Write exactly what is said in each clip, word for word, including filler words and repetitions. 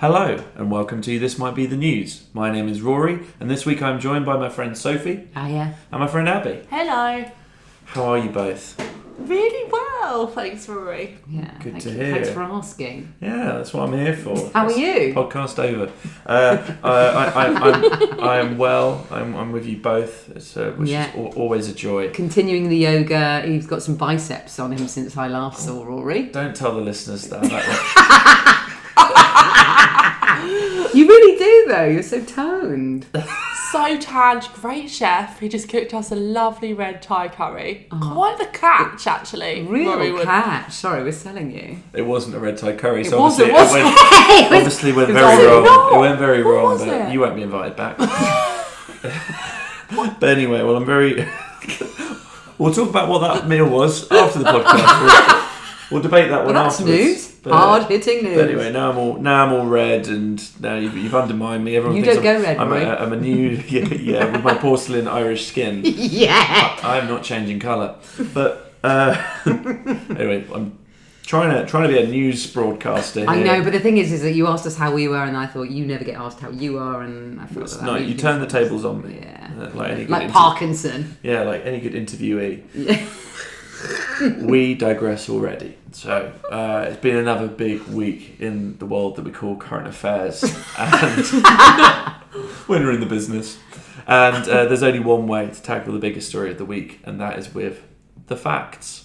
Hello and welcome to This Might Be the News. My name is Rory and this week I'm joined by my friend Sophie. Hiya. And my friend Abby. Hello. How are you both? Really well, thanks Rory. Yeah, Good thank to you. hear. Thanks for asking. Yeah, that's what I'm here for. How are you? Podcast over. Uh, I, I, I, I'm, I am well. I'm, I'm with you both, it's, uh, which Yeah. is al- always a joy. Continuing the yoga, he's got some biceps on him since I last saw Rory. Don't tell the listeners that. that You really do though, you're so toned. So tanned, great chef. He just cooked us a lovely red Thai curry. Oh. Quite the catch, actually. Rory Real would- catch. Sorry, we're selling you. it wasn't a red Thai curry, so It was, obviously it was. went, It was- obviously went it was very wrong. not. It went very What wrong, was but it? you won't be invited back. But anyway, well, I'm very. We'll talk about what that meal was after the podcast. We'll, we'll debate that one Well, that's afterwards. news. But, Hard hitting news. but anyway, now I'm all now I'm all red, and now you've, you've undermined me. Everyone You thinks don't I'm, go red, I'm, Rory. a, I'm a new yeah, yeah with my porcelain Irish skin. Yeah. I'm not changing colour, but uh, anyway, I'm trying to trying to be a news broadcaster. Here. I know, but the thing is, is that you asked us how we were, and I thought you never get asked how you are, and I felt It's that not, made you turn the difference. tables on me. Yeah. Uh, like any good Like inter- Parkinson. Yeah, like any good interviewee. Yeah. We digress already. So uh, it's been another big week in the world that we call current affairs, and when we're in the business. And uh, there's only one way to tackle the biggest story of the week, and that is with the facts.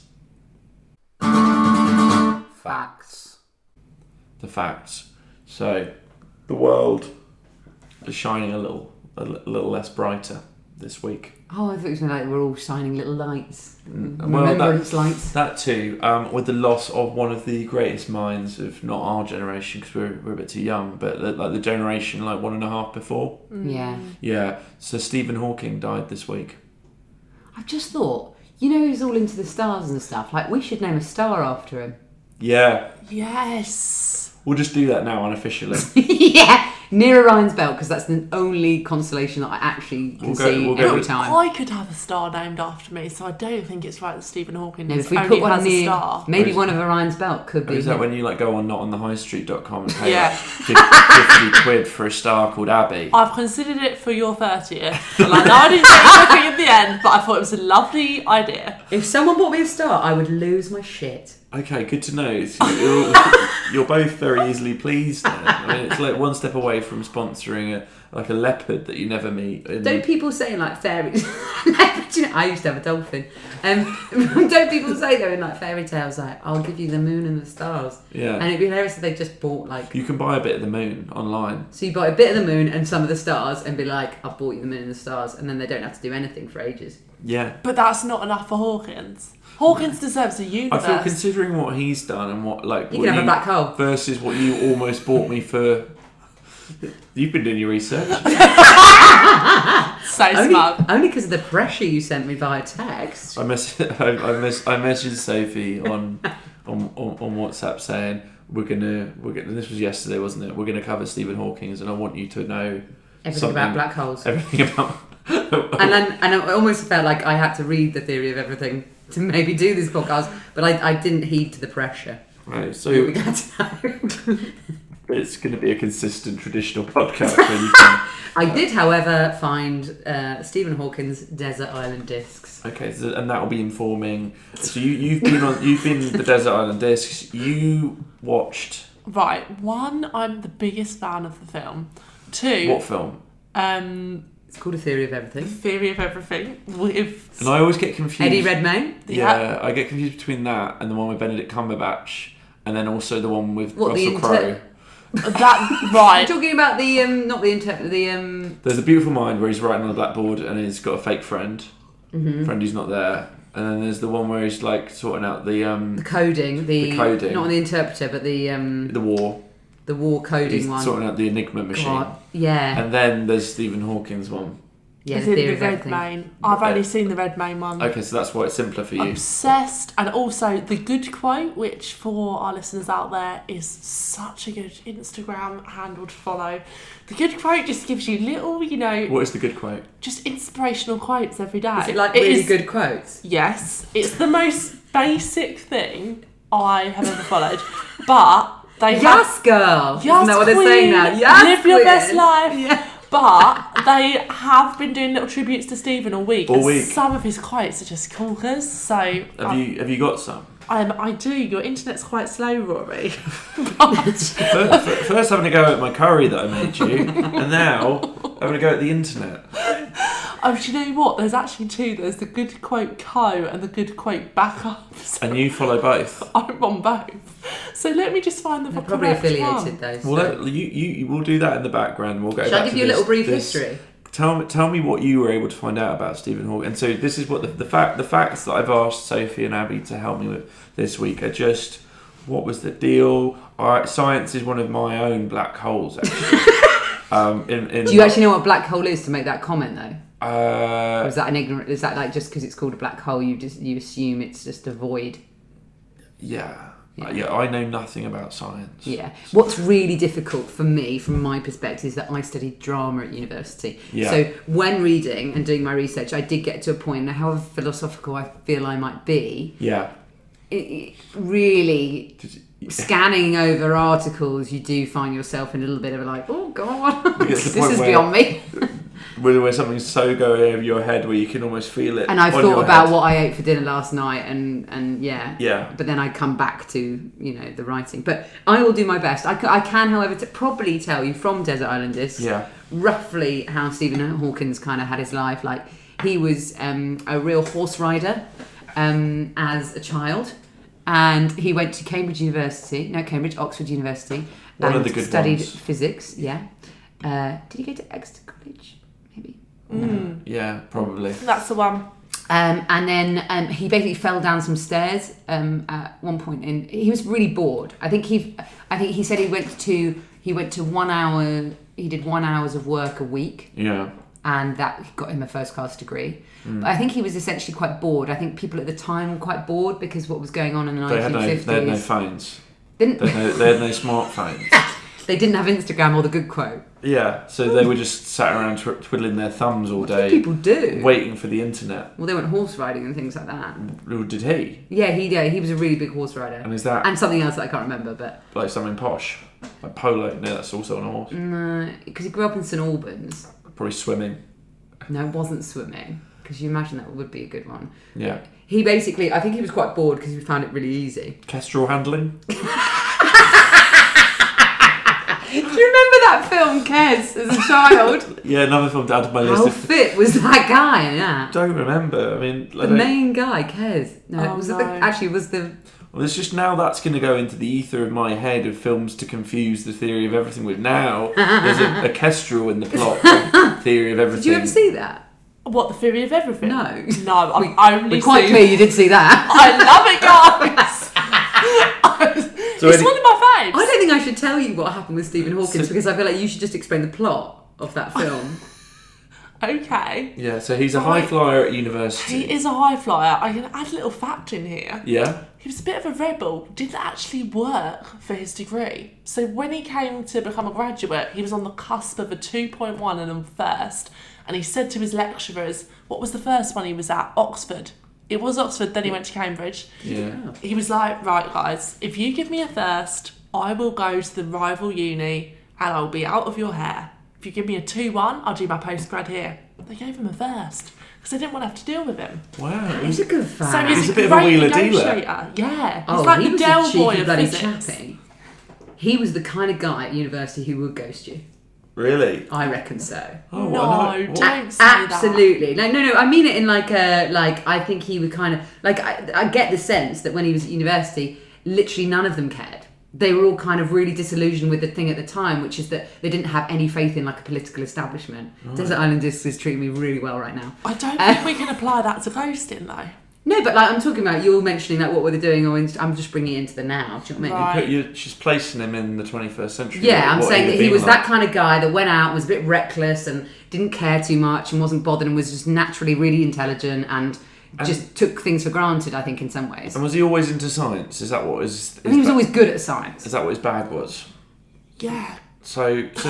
Facts. The facts. So the world is shining a little, a li- little less brighter this week. Oh, I thought it was like we're all shining little lights. Mm, well, that- Remembrance lights. That too, um, with the loss of one of the greatest minds of not our generation, because we're, we're a bit too young, but the, like the generation like one and a half before. Yeah. Yeah, so Stephen Hawking died this week. I've just thought, you know who's all into the stars and stuff? Like, we should name a star after him. Yeah, Yes. we'll just do that now unofficially. Yeah, near Orion's belt, because that's the only constellation that I actually can We'll go- see we'll go every with- time. I could have a star named after me, so I don't think it's right that Stephen Hawking No, if is we only put one has a near, star. maybe Or is- one of Orion's belt could Or be is that him. when you like go on not on the high street dot com and pay Yeah. like fifty, fifty quid for a star called Abby? I've considered it for your thirtieth. But like, no, I didn't say anything in the end, but I thought it was a lovely idea. If someone bought me a star, I would lose my shit. Okay, good to know. So You're, you're both very easily pleased then. I mean, it's like one step away from sponsoring a like a leopard that you never meet. in- Don't people say like fairies? Do you know, I used to have a dolphin. Um, don't people say though in like fairy tales like, I'll give you the moon and the stars? Yeah. And it'd be hilarious if they just bought like, You can buy a bit of the moon online. so you buy a bit of the moon and some of the stars and be like, I've bought you the moon and the stars, and then they don't have to do anything for ages. Yeah. But that's not enough for Hawkins. Hawkins deserves a I universe. feel considering what he's done and what like You what can have a black hole. versus what you almost bought me for. You've been doing your research. So Only smug. only because of the pressure you sent me via text. I mess I, I, mess, I messaged Sophie on, on on on WhatsApp saying we're gonna we're gonna. This was yesterday, wasn't it? We're gonna cover Stephen Hawking's, and I want you to know Everything something- about black holes. everything about. And then, and I almost felt like I had to read the theory of everything to maybe do this podcast, but I, I didn't heed to the pressure. Right, so We got to know. it's going to be a consistent traditional podcast. Where you can, I did, however, find uh, Stephen Hawking's Desert Island Discs. okay, so, and that will be informing. So you you've been on you've been the Desert Island Discs. You watched Right, one, I'm the biggest fan of the film. Two, what film? um, It's called A Theory of Everything. Theory of Everything with And I always get confused. Eddie Redmayne. Yeah, I get confused between that and the one with Benedict Cumberbatch, and then also the one with What, the Russell inter- Crowe. that. I'm Right, talking about the um, not the inter- the um. There's a Beautiful Mind where he's writing on a blackboard and he's got a fake friend, Mm-hmm. friend who's not there, and then there's the one where he's like sorting out the um The coding, the, The coding. not the interpreter, but the um, the war. the war coding He's one. sorting out the Enigma machine, God, yeah, and then there's Stephen Hawking's one. yeah, is the it Theory the of Red Everything. Main? I've only seen the Red Main one. Okay, so that's why it's simpler for you. Obsessed, and also the good quote, which for our listeners out there is such a good Instagram handle to follow. The good quote just gives you little, you know, What is the good quote? just inspirational quotes every day. Is it like really is- good quotes? Yes, it's the most basic thing I have ever followed, but They Yes, have, girl. yes, Isn't that what they're queen, saying now? Yes, live your queen. best life. Yeah. But they have been doing little tributes to Stephen all week. All and week. Some of his quotes are just corkers. So Have I, you have you got some? um, I do. Your internet's quite slow, Rory. But First, first having a go at my curry that I made you, and now having a go at the internet. oh, do you know what? There's actually two. There's the Good Quote Co and the Good Quote Backup. So And you follow both. I'm on both. So let me just find the They're probably correct affiliated one. though. So. Well, let, you, you you will do that in the background. We'll go. Shall back I give to you a this- little brief this- history? Tell me, tell me what you were able to find out about Stephen Hawking. And so this is what the, the fact, the facts that I've asked Sophie and Abby to help me with this week are just what was the deal. All right, science is one of my own black holes. Actually, um, in, in Do you actually know what a black hole is to make that comment though? Uh, Or is that an ignorant? Is that like just because it's called a black hole, you just you assume it's just a void? yeah. Yeah. Uh, yeah, I know nothing about science. Yeah. What's really difficult for me, from my perspective, is that I studied drama at university. Yeah. So when reading and doing my research, I did get to a point, now however philosophical I feel I might be, Yeah. it, it really Did you- scanning over articles, you do find yourself in a little bit of a like, oh god, You get to the this point is where- beyond me. Where, where something's so going over your head where you can almost feel it. And I on thought your about head. what I ate for dinner last night, and and yeah, Yeah. But then I come back to you know the writing. But I will do my best. I, ca- I can, however, to probably tell you from Desert Island Discs, Yeah. roughly how Stephen Hawkins kind of had his life. Like he was um, a real horse rider um, as a child, and he went to Cambridge University, no Cambridge, Oxford University, One and of the good studied ones. physics. Yeah. Uh, did he go to Exeter College? Maybe. Mm, Yeah, probably. that's the one. Um, and then um, he basically fell down some stairs um, at one point, and he was really bored. I think he, I think he said he went to he went to one hour. He did one hours of work a week, Yeah. and that got him a first class degree. Mm. But I think he was essentially quite bored. I think people at the time were quite bored because what was going on in the They had, no, nineteen they had no fifties. phones. Didn't They had no, they had no smartphones. they didn't have Instagram or the good quote. Yeah, so they were just sat around tw- twiddling their thumbs all What do day, people do? waiting for the internet. Well, they went horse riding and things like that. Or did he? Yeah, he did. He was a really big horse rider, And is that and something else that I can't remember, but. like something posh? Like polo? No, that's also on a horse. No, because he grew up in St Albans. Probably swimming. No, it wasn't swimming. Because you imagine that would be a good one. Yeah. He basically, I think he was quite bored because he found it really easy. Kestrel handling? Do you remember that film, Kes, as a child? Yeah, another film to add to my list. How Of, fit was that guy? Yeah. don't remember. I mean, The I don't- main guy, Kes. No, Oh, it was no. The, actually it was the. well, it's just now that's going to go into the ether of my head of films to confuse the theory of everything with. Now there's a, a kestrel in the plot of theory of everything. Did you ever see that? What, the theory of everything? No. No, I've We- only We're quite seen... clear you did see that. I love it, guys! So it's any- one of my faves. I don't think I should tell you what happened with Stephen Hawkins So- because I feel like you should just explain the plot of that film. Okay. Yeah, so he's a high flyer at university. He is a high flyer. I can add a little fact in here. Yeah. He was a bit of a rebel, didn't actually work for his degree. So when he came to become a graduate, he was on the cusp of a two point one and a first. And he said to his lecturers, what was the first one he was at? Oxford. It was Oxford, then he went to Cambridge. Yeah. He was like, right guys, if you give me a first, I will go to the rival uni and I'll be out of your hair. If you give me a two one, I'll do my postgrad here. They gave him a first because they didn't want to have to deal with him. Wow. He's a good fan. So he's, He's a, a bit of a great wheeler dealer. negotiator. Yeah, he's Oh, like he the was Del a cheeky Boy of bloody physics. chappy. He was the kind of guy at university who would ghost you. Really? I reckon so. Oh, No, what? don't What? say that. Absolutely. No, no, no. I mean it in like a like. I think he would kind of like. I, I get the sense that when he was at university, literally none of them cared. They were all kind of really disillusioned with the thing at the time, which is that they didn't have any faith in like a political establishment. Right. Desert Island Discs is treating me really well right now. I don't Uh, think we can apply that to ghosting though. No, but like I'm talking about, you're mentioning like what were they doing, or in, I'm just bringing it into the now. Do you know what I mean? Right. Put you, she's placing him in the twenty-first century. Yeah, I'm What saying he'd that have he been was like. that kind of guy that went out, was a bit reckless and didn't care too much and wasn't bothered and was just naturally really intelligent and, And- just took things for granted, I think, in some ways. And was he always into science? Is that what his? his And he was ba- always good at science. Is that what his bag was? Yeah. So, so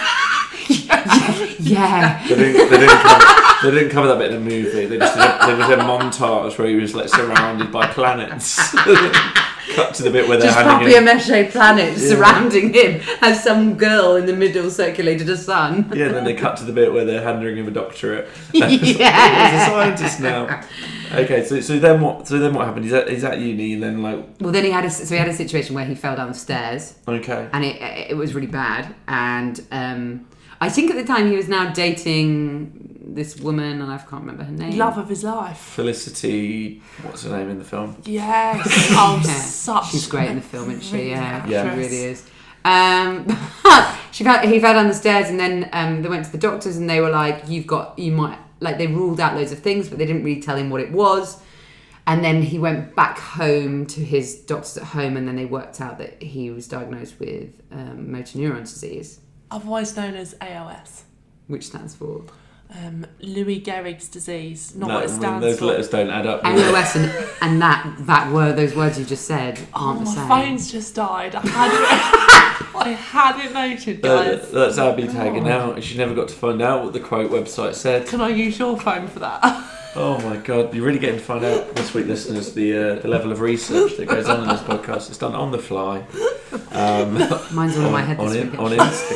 Yeah. they didn't. They didn't, cover, they didn't cover that bit in the movie. They just did a, they did a montage where he was like surrounded by planets, cut to the bit where they're Just handing him. papier-mâché planets Yeah. surrounding him as some girl in the middle circulated a sun. Yeah, and then they cut to the bit where they're handing him a doctorate. Yeah. He's a scientist now. Okay, so so then what? So then what happened? He's at, he's at uni, and then like Well, then he had a, so he had a situation where he fell down the stairs, okay, and it it was really bad. And um, I think at the time he was now dating this woman, and I can't remember her name. Love of his life. Felicity. What's her name in the film? Yes. Oh, Yeah. such. She's great in the film, isn't she? Yeah, Yeah. she really is. Um, she fell, he fell down the stairs, and then um, they went to the doctors, and they were like, "You've got, you might." Like, they ruled out loads of things, but they didn't really tell him what it was. And then he went back home to his doctors at home, and then they worked out that he was diagnosed with um, motor neuron disease, Otherwise known as A L S. which stands for Um, Louis Gehrig's disease. Not No, what it I mean, stands those for. letters don't add up. do A they? L S, and, and that that word, those words you just said Oh, aren't the my same. phone's just died. I had it. I had it noted, guys. That, that's Abby tagging out. She never got to find out what the quote website said. Can I use your phone for that? Oh my god, you're really getting to find out this week, listeners, the uh, the level of research that goes on in this podcast. It's done on the fly. Um, Mine's all in my head on, this in- week. on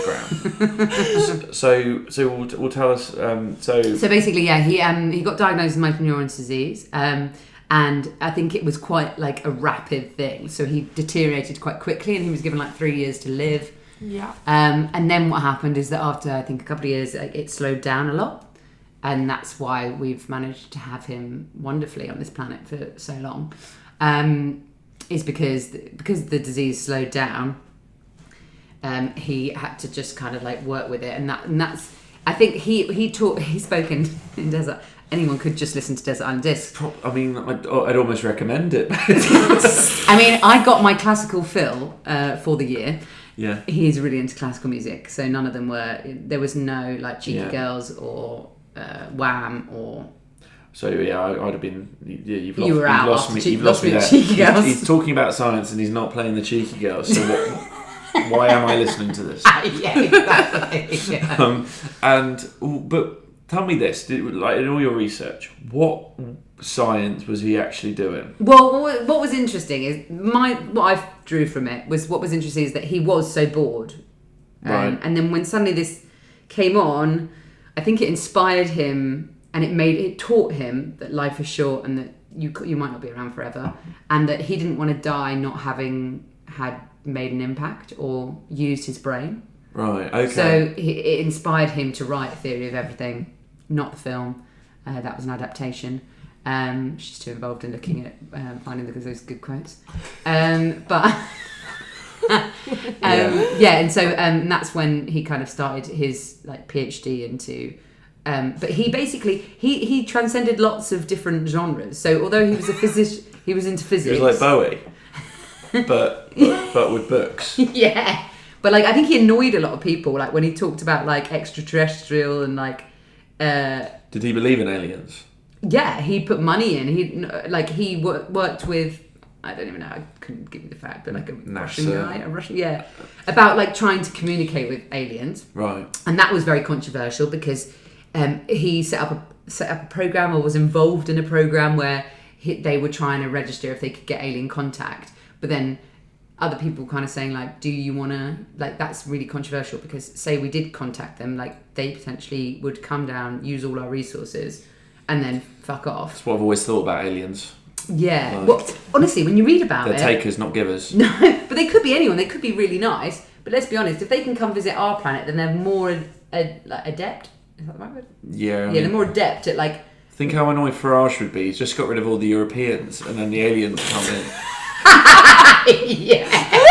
Instagram. so so will, will tell us. Um, so So basically, yeah, he um he got diagnosed with motor neuron disease, um, and I think it was quite like a rapid thing. So he deteriorated quite quickly, and he was given like three years to live. Yeah. Um, and then what happened is that after I think a couple of years, like, it slowed down a lot, and that's why we've managed to have him wonderfully on this planet for so long. Um, is because because the disease slowed down. Um, he had to just kind of like work with it, and that and that's. I think he he taught he spoke in, in Desert. Anyone could just listen to Desert Island Discs. pro- I mean, I'd, I'd almost recommend it. I mean, I got my classical fill uh, for the year. Yeah. He's really into classical music, so none of them were. There was no like Cheeky Yeah. Girls or uh, Wham or. So yeah, I, I'd have been. Yeah, you've You lost, were you've out lost after me. Che- You've lost me lost there. me at Cheeky Girls. He's, he's talking about science and he's not playing the cheeky girls. So what? Why am I listening to this? Yeah, exactly. Yeah. Um, and but tell me this: did, like in all your research, what science was he actually doing? Well, what what was interesting is my what I drew from it was what was interesting is that he was so bored, um, Right. and then when suddenly this came on, I think it inspired him and it made it taught him that life is short and that you c- you might not be around forever, and that he didn't want to die not having had made an impact or used his brain. Right. Okay. So he, it inspired him to write A Theory of Everything, not the film. Uh, that was an adaptation. Um, she's too involved in looking at um, finding the, those good quotes. Um, but um, yeah. Yeah. and so um, that's when he kind of started his like PhD into. Um, but he basically he he transcended lots of different genres. So although he was a physician, he was into He physics. was like Bowie, but, but but with books. Yeah, but like I think he annoyed a lot of people. Like when he talked about like extraterrestrial and like. Uh, Did he believe in aliens? Yeah, he put money in. He like he wor- worked with I don't even know. I couldn't give you the fact, but like a NASA. Russian guy, a Russian yeah, about like trying to communicate with aliens, Right. and that was very controversial because um, he set up a set up a program or was involved in a program where he, they were trying to register if they could get alien contact, but then other people kind of saying like, do you want to like that's really controversial because say we did contact them, like they potentially would come down, use all our resources, and then fuck off. That's what I've always thought about aliens. Yeah. Like- well, honestly, when you read about They're it, takers, not givers. no, but they could be anyone. They could be really nice. But let's be honest, if they can come visit our planet, then they're more a, like adept. Is that the right word? Yeah. I Yeah, mean, they're more adept at like. think how annoyed Farage would be. He's just got rid of all the Europeans, and then the aliens come in. Yeah.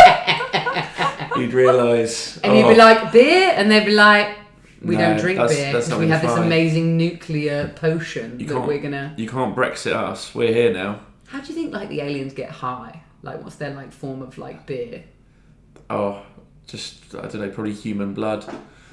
You'd realise. And you'd be like beer, and they'd be like, we No, don't drink that's- beer that's because not we gonna have this fly. amazing nuclear potion You that can't- we're gonna. you can't Brexit us. We're here now. How do you think like the aliens get high? Like, what's their like form of like beer? Oh, just I don't know. Probably human blood.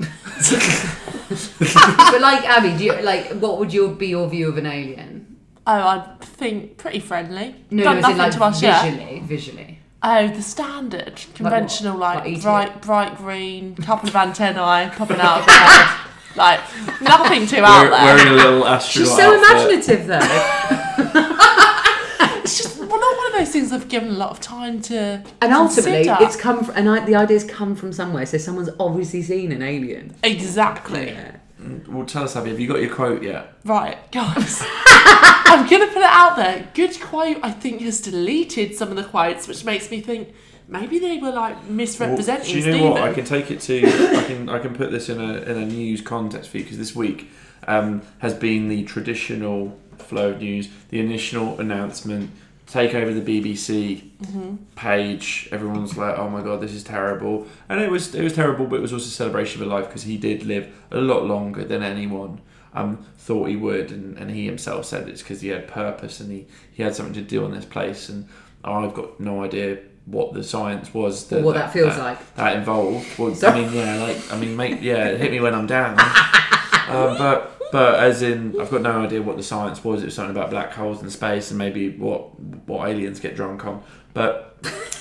But like Abby, do you like what would your be your view of an alien? Oh, I think pretty friendly. No, Done no, as in, nothing like to us yet. visually, visually. Oh, the standard, conventional, what? like, Like E T? bright, bright green, couple of antennae popping out of the head, like nothing too out Wear, there. wearing a little astronaut She's so outfit. imaginative though. It's just well, not one of of those things I've given a lot of time to And ultimately, consider. it's come from, and I, the ideas come from somewhere. So someone's obviously seen an alien. Exactly. Yeah. Well, tell us, Abby, have you got your quote yet? Right, guys. I'm going to put it out there. Good Quote, I think, has deleted some of the quotes, which makes me think maybe they were like misrepresenting Well, do you know Stephen. what? I can take it to. I can. I can put this in a in a news context for you, because this week um, has been the traditional flow of news, the initial announcement, take over the B B C mm-hmm. page. Everyone's like, "Oh my god, this is terrible," and it was it was terrible, but it was also a celebration of life, because he did live a lot longer than anyone um, thought he would, and, and he himself said it's because he had purpose and he, he had something to do on this place, and I've got no idea what the science was that Or what that feels that, like. that involved. Well, I Sorry. mean, yeah, like I mean, mate, yeah, hit me when I'm down. um, but but as in, I've got no idea what the science was. It was something about black holes in space and maybe what what aliens get drunk on. But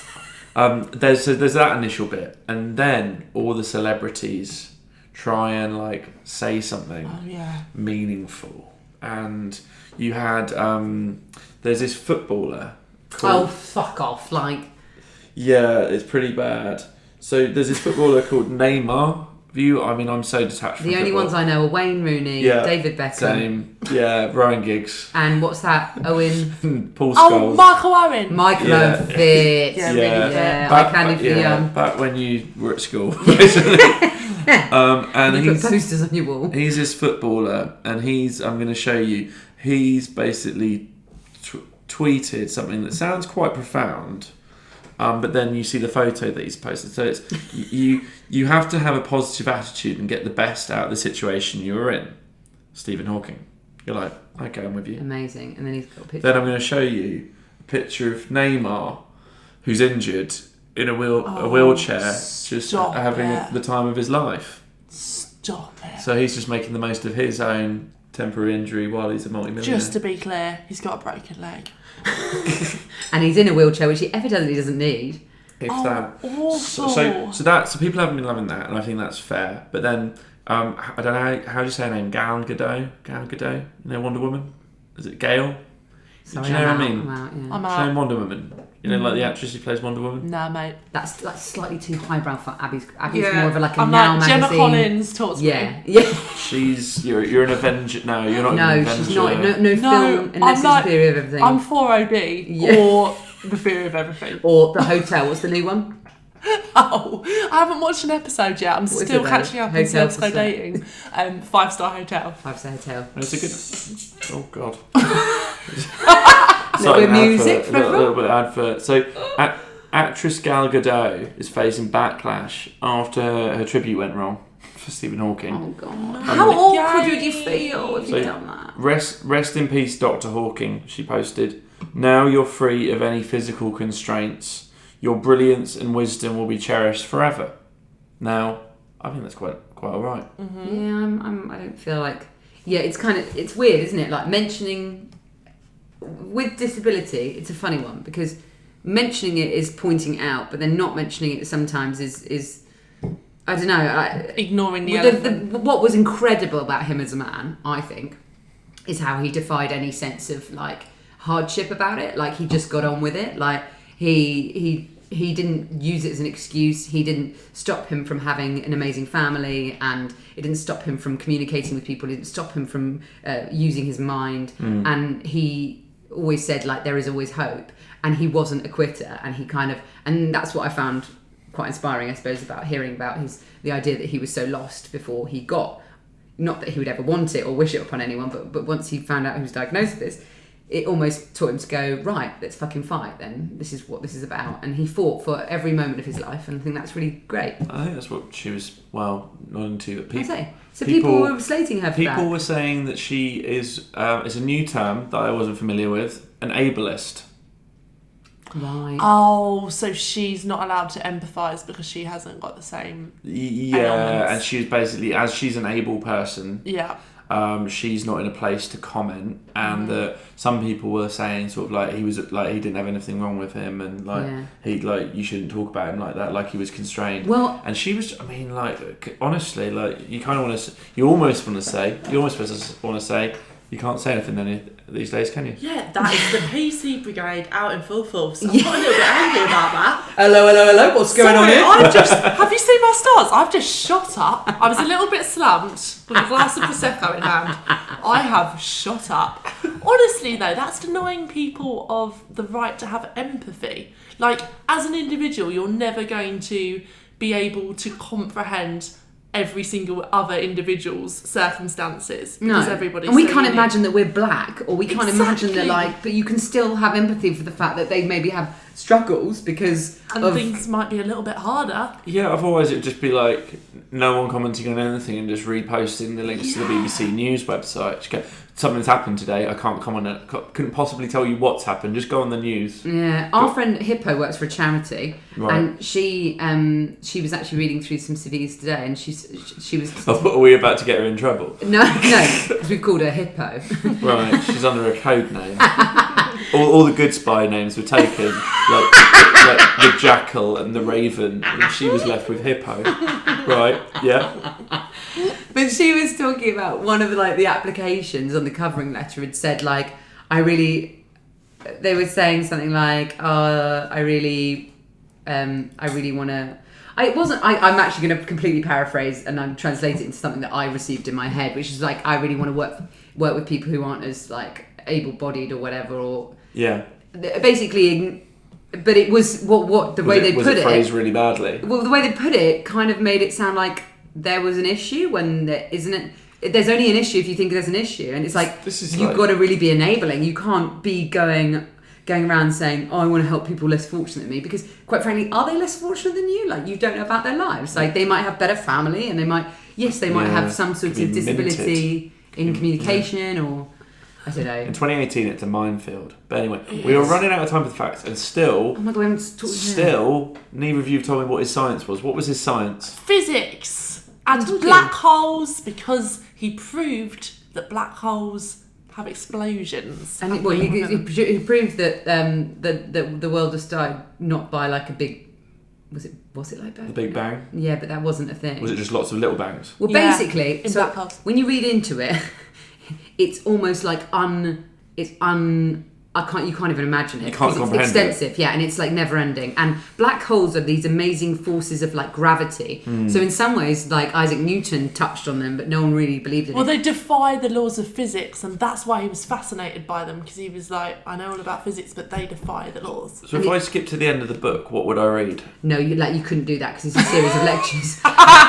um, there's so there's that initial bit, and then all the celebrities try and like say something Oh, yeah. meaningful, and you had um, there's this footballer. Oh, Called, fuck off. Like, yeah, it's pretty bad. So there's this footballer called Neymar. You, I mean, I'm so detached from the only football. ones I know are Wayne Rooney, Yeah, David Beckham, Same. Yeah, Ryan Giggs. and what's that? Owen, Paul Oh, Scholes. Michael Owen. Michael Yeah. Owen Fitz. Yeah, yeah, really Yeah, back, I can back, if you're yeah, young. back when you were at school. basically. um, and You put he's posters on your wall. he's this footballer, and he's I'm going to show you. He's basically t- tweeted something that sounds quite profound. Um, but then you see the photo that he's posted. So it's you you have to have a positive attitude and get the best out of the situation you're in. Stephen Hawking. You're like, okay, I'm with you. Amazing. And then he's got a picture. Then I'm going to show you a picture of Neymar, who's injured in a wheel a Oh, wheelchair, just stop having it. the time of his life. Stop it. So he's just making the most of his own temporary injury while he's a multi-millionaire. Just to be clear, he's got a broken leg. And he's in a wheelchair, which he evidently doesn't need. if Oh, that. awful. So, so so that so people haven't been loving that, and I think that's fair. But then um, I don't know how, how do you say her name? Gal Gadot. Gal Gadot. You know Wonder Woman. Is it Gail? Sorry, Do you know I'm what I out, mean? I'm out, yeah. I'm Do you know out. Wonder Woman? You know, like the actress who plays Wonder Woman. Nah, mate. That's that's slightly too highbrow for Abby's. Abby's Yeah. more of a, like a I'm Now like, Gemma magazine. Collins talks to Yeah, me. yeah. She's you're you're an Avenger. No, you're not. an No, Avenger. she's not. No, no, No, film unless I'm it's like- Theory of Everything. I'm four O D Yeah. or The Theory of Everything. Or The Hotel. What's the new one? Oh, I haven't watched an episode yet. I'm is still it though? catching up on Hotel Self for Slow Sale. Dating. Um, Five Star Hotel. Five Star Hotel. It's a good. Oh God. Little bit of Sorry, music advert, for a little, everyone. little bit of advert. So, a- actress Gal Gadot is facing backlash after her tribute went wrong for Stephen Hawking. Oh God. How How awkward awkward would you feel if So- you'd done that? Rest, rest in peace, Doctor Hawking. She posted, "Now you're free of any physical constraints. Your brilliance and wisdom will be cherished forever." Now, I think that's quite quite all right. Yeah, I'm, I'm. I don't feel like. Yeah, it's kind of. It's weird, isn't it? Like mentioning with disability, it's a funny one because mentioning it is pointing out, but then not mentioning it sometimes is is. I don't know. I, Ignoring the Well, the, elephant. the, what was incredible about him as a man, I think, is how he defied any sense of like hardship about it. Like he just got on with it. Like he he he didn't use it as an excuse. He didn't stop him from having an amazing family, and it didn't stop him from communicating with people. It didn't stop him from uh, using his mind. And he always said like there is always hope. And he wasn't a quitter. And he kind of and that's what I found quite inspiring, I suppose, about hearing about his the idea that he was so lost before he got, not that he would ever want it or wish it upon anyone, but but once he found out he was diagnosed with this, it almost taught him to go, right, let's fucking fight then. This is what this is about. And he fought for every moment of his life, and I think that's really great. I think that's what she was well nodding to. I People, say. So people, people- were slating her for people that. were saying that she is. Uh, it's a new term that I wasn't familiar with. An ableist. Right. Oh, so she's not allowed to empathise because she hasn't got the same. Y- Yeah, Ailments. and she's basically, as she's an able person, Yeah. um, she's not in a place to comment, and that some people were saying sort of like he was like he didn't have anything wrong with him, and like Yeah. he like you shouldn't talk about him like that, like he was constrained. Well- and she was, I mean, like honestly, like you kind of want to, you almost want to say, you almost want to say, You can't say anything any these days, can you? Yeah, that is the P C Brigade out in full force. I'm Yeah. not a little bit angry about that. Hello, hello, hello. What's going on Sorry, here? I've just, have you seen my stars? I've just shot up. I was a little bit slumped with a glass of Prosecco in hand. I have shot up. Honestly, though, that's denying people of the right to have empathy. Like, as an individual, you're never going to be able to comprehend every single other individual's circumstances because No, everybody's and we so can't unique. imagine that we're black, or we can't imagine that, Exactly. like, but you can still have empathy for the fact that they maybe have struggles because And of things might be a little bit harder. Yeah, otherwise it would just be like no one commenting on anything and just reposting the links to the B B C News website. Just go, something's happened today, I can't comment on it, c- couldn't possibly tell you what's happened, just go on the news. Yeah, our friend Hippo works for a charity, Right. and she um she was actually reading through some C Vs today, and she she was Are we about to get her in trouble? no no because we've called her Hippo. Right, she's under a code name. all, all the good spy names were taken, like, like the Jackal and the Raven, and she was left with Hippo. Right, yeah. But she was talking about one of the, like the applications on the covering letter had said like I really they were saying something like uh I really um I really want to I it wasn't I, I'm actually going to completely paraphrase and I'm translate it into something that I received in my head, which is like I really want to work work with people who aren't as like able-bodied or whatever, or Yeah. basically. But it was what what the Was way it, they was put it it. phrased really badly? Well, the way they put it kind of made it sound like there was an issue when there isn't it. There's only an issue if you think there's an issue, and it's like This is you've like- got to really be enabling. You can't be going going around saying, "Oh, I want to help people less fortunate than me," because quite frankly, are they less fortunate than you? Like you don't know about their lives. Like they might have better family, and they might yes, they might Yeah, have some sort could of be disability in Yeah. communication or I don't know. In twenty eighteen, it's a minefield. But anyway, we are running out of time for the facts, and still, Oh my god, we haven't talked to him. still, neither of you have told me what his science was. What was his science? Physics and told you. black holes, because he proved that black holes have explosions. And it, well, he, he, he proved that um, the, the the world has started not by like a big, was it was it like that? The Big Bang? Yeah, but that wasn't a thing. Was it just lots of little bangs? Well, Yeah, basically, in so black holes. when you read into it, it's almost like un, it's un. I can't. You can't even imagine it. You can't 'cause comprehend It's it. extensive, yeah, and it's like never ending. And black holes are these amazing forces of like gravity. Hmm. So in some ways, like Isaac Newton touched on them, but no one really believed in Well, it. they defy the laws of physics, and that's why he was fascinated by them, because he was like, I know all about physics, but they defy the laws. So if I skip to the end of the book, what would I read? No, you like you couldn't do that because it's a series of lectures.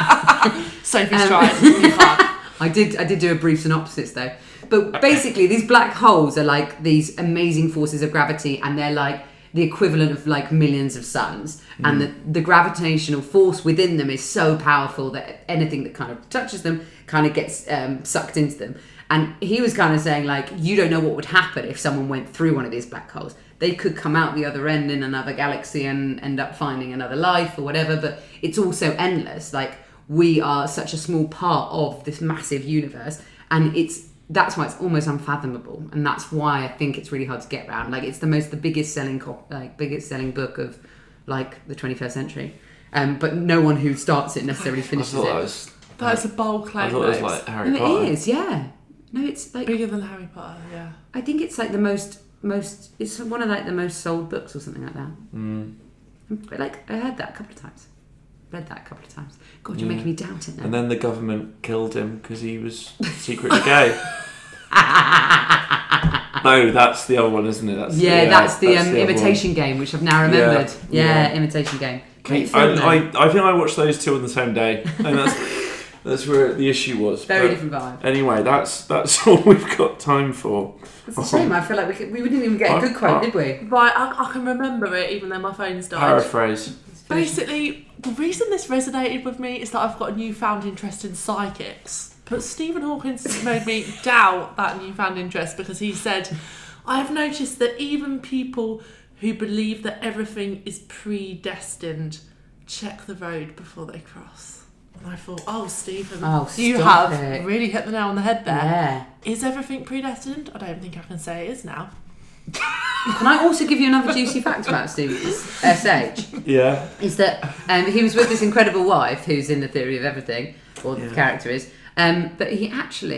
Sophie's Um, tried. You can't. I did I did do a brief synopsis though. But basically these black holes are like these amazing forces of gravity, and they're like the equivalent of like millions of suns. And the, the gravitational force within them is so powerful that anything that kind of touches them kind of gets um, sucked into them. And he was kind of saying like, you don't know what would happen if someone went through one of these black holes. They could come out the other end in another galaxy and end up finding another life or whatever, but it's also endless. Like, we are such a small part of this massive universe, and it's that's why it's almost unfathomable, and that's why I think it's really hard to get around. Like, it's the most the biggest selling co- like biggest selling book of like the twenty-first century, um, but no one who starts it necessarily I finishes thought it. that was. That is a bold I claim. thought it was Rose. like Harry No, Potter. it is, yeah. No, it's like Bigger than Harry Potter, yeah. I think it's like the most most. It's one of like the most sold books or something like that. Mm. But like I heard that a couple of times. Read that a couple of times. God, you're Yeah. making me doubt it now. And then the government killed him because he was secretly gay. No, that's the other one, isn't it? That's yeah, that's the um, the other Imitation Game, which I've now remembered. Yeah, Yeah, yeah. Imitation Game. one. Great I, film, though. I, I think I watched those two on the same day, and that's that's where the issue was. Very But different vibe. Anyway, that's that's all we've got time for. It's a shame. I feel like we, could, we didn't even get a good quote, did we? Right, I, I can remember it even though my phone's died. Paraphrase. Basically, the reason this resonated with me is that I've got a newfound interest in psychics. But Stephen Hawkins made me doubt that newfound interest because he said, I have noticed that even people who believe that everything is predestined check the road before they cross. And I thought, oh, Stephen, Oh, you stop have it. really hit the nail on the head there. Yeah. Is everything predestined? I don't think I can say it is now. Can I also give you another juicy fact about Steve S H? Yeah. Is that um, he was with this incredible wife who's in The Theory of Everything, or the Yeah. character is, um, but he actually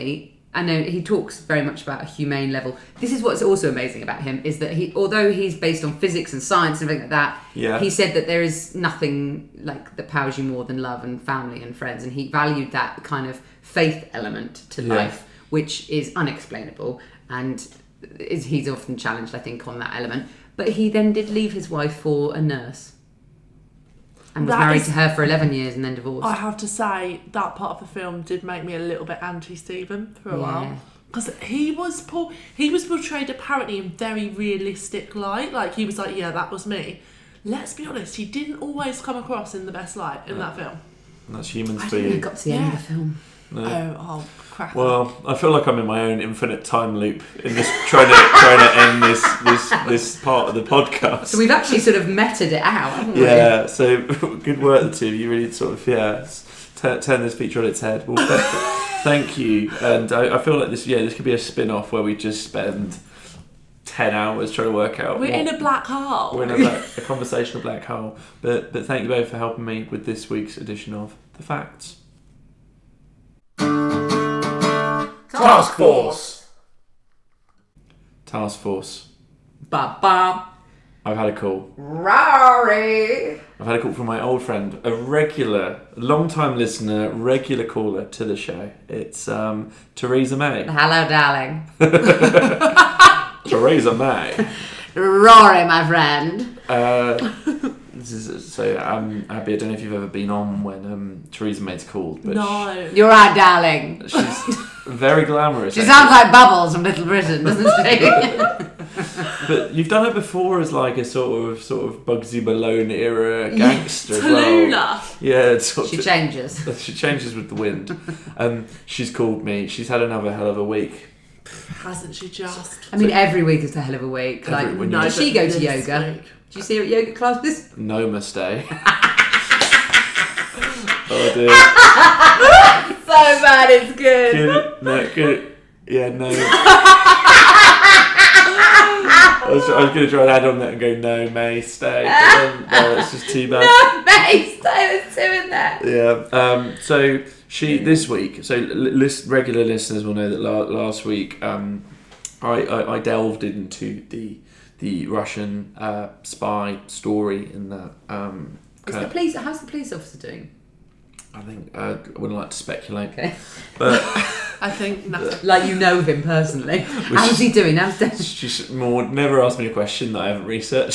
I know he talks very much about a humane level. This is what's also amazing about him is that he, although he's based on physics and science and everything like that, Yeah. he said that there is nothing like that powers you more than love and family and friends, and he valued that kind of faith element to Yeah. life, which is unexplainable, and is he's often challenged, I think, on that element. But he then did leave his wife for a nurse, and was That married is- to her for eleven years and then divorced. I have to say that part of the film did make me a little bit anti-Stephen for a Yeah. while. Because he was por- he was portrayed apparently in very realistic light. Like, he was like, yeah, that was me. Let's be honest, he didn't always come across in the best light in that film. And that's humans I for didn't really you. got to the end of Yeah. the film. No. Oh, oh, crap. Well, I feel like I'm in my own infinite time loop in this trying to trying to end this this this part of the podcast. So we've actually sort of meted it out, haven't we? Yeah, so good work, the two of you. Really sort of yeah, t- turn this feature on its head. Well, th- thank you, and I, I feel like this yeah this could be a spin-off where we just spend ten hours trying to work out. We're what- in a black hole. we're in a, black, a conversational black hole. But but thank you both for helping me with this week's edition of The Facts. Task Force. Task Force. Ba ba. I've had a call. Rory. I've had a call from my old friend, a regular, long-time listener, regular caller to the show. It's um, Theresa May. Hello, darling. Theresa May. Rory, my friend. Uh, this is, so um, Abby, I don't know if you've ever been on when um, Theresa May's called, but No. You're right, darling. she, she's very glamorous. She actually. sounds like Bubbles from Little Britain, doesn't she? But you've done it before as like a sort of sort of Bugsy Malone era gangster as well. Tallulah. Yeah, it's sort She of, changes. she changes with the wind. Um, she's called me. She's had another hell of a week. Hasn't she just? I mean, every week is a hell of a week. Every- Like, when did you- she go to this yoga? week. Did you see her at yoga classes? No mistake. Oh dear. So bad, it's good. Good. No, good. Yeah, no. I was, I was going to try and add on that and go, no, May, stay. But then, no, it's just too bad. No, mate, there was two in there. Yeah. Um, so she this week. So li- list, regular listeners will know that la- last week um, I, I, I delved into the the Russian uh, spy story in that. Um, Is kind the of- police? How's the police officer doing? I think uh, I wouldn't like to speculate, Okay, but I think nothing. like you know him personally. How's he doing? How's Des? just more never ask me a question that I haven't researched.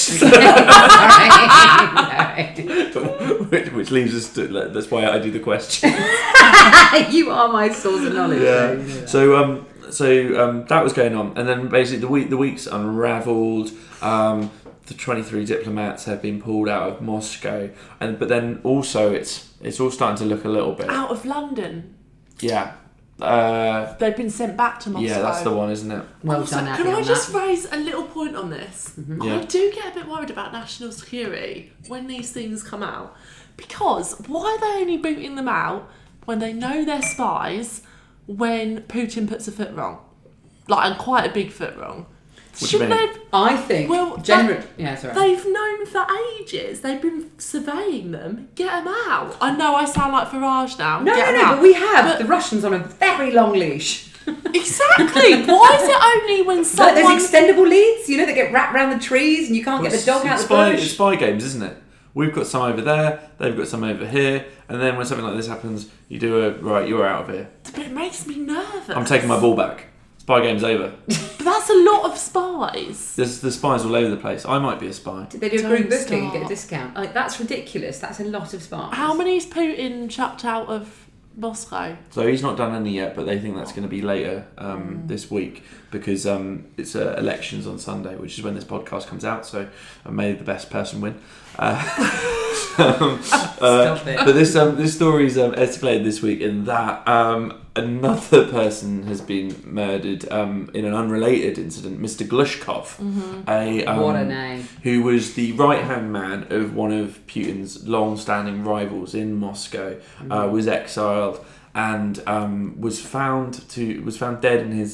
Sorry. which, which leaves us to that's why I do the question. You are my source of knowledge. Yeah. though, you know that. So um, so um, that was going on, and then basically the week the week's unravelled. Um, the twenty-three diplomats have been pulled out of Moscow, and but then also it's it's all starting to look a little bit Out of London. yeah. Uh, They've been sent back to Moscow. yeah, that's the one, isn't it? Well Also, done, Abby, can I on just that. raise a little point on this? Yeah. I do get a bit worried about national security when these things come out. Because why are they only booting them out when they know they're spies when Putin puts a foot wrong? Like, and quite a big foot wrong. What do you Shouldn't mean? they? I think. Well, generally, yeah, sorry. They've known for ages. They've been surveying them. Get them out. I know I sound like Farage now. no, Get no, 'em no, out. but we have But- the Russians on a very long leash. Exactly. Why is it only when Like someone... those extendable leads, you know, that get wrapped around the trees and you can't get the dog out it's of the spy, it's bush. spy games, isn't it? We've got some over there, they've got some over here, and then when something like this happens, you do a right. You're out of here. But it makes me nervous. I'm taking my ball back. Spy game's over. But that's a lot of spies. There's the spies all over the place. I might be a spy. Did they do a Don't group booking and get a start. discount? Like, that's ridiculous. That's a lot of spies. How many's Putin chucked out of Moscow? So he's not done any yet, but they think that's going to be later um, this week because um, it's uh, elections on Sunday, which is when this podcast comes out. So I made the best person win. Uh, um, uh, Stop it. but this um, this story's um, escalated this week in that um, another person has been murdered um, in an unrelated incident. Mister Glushkov, a um, What a name. who was the right-hand man of one of Putin's long-standing rivals in Moscow, uh, was exiled and um, was found to was found dead in his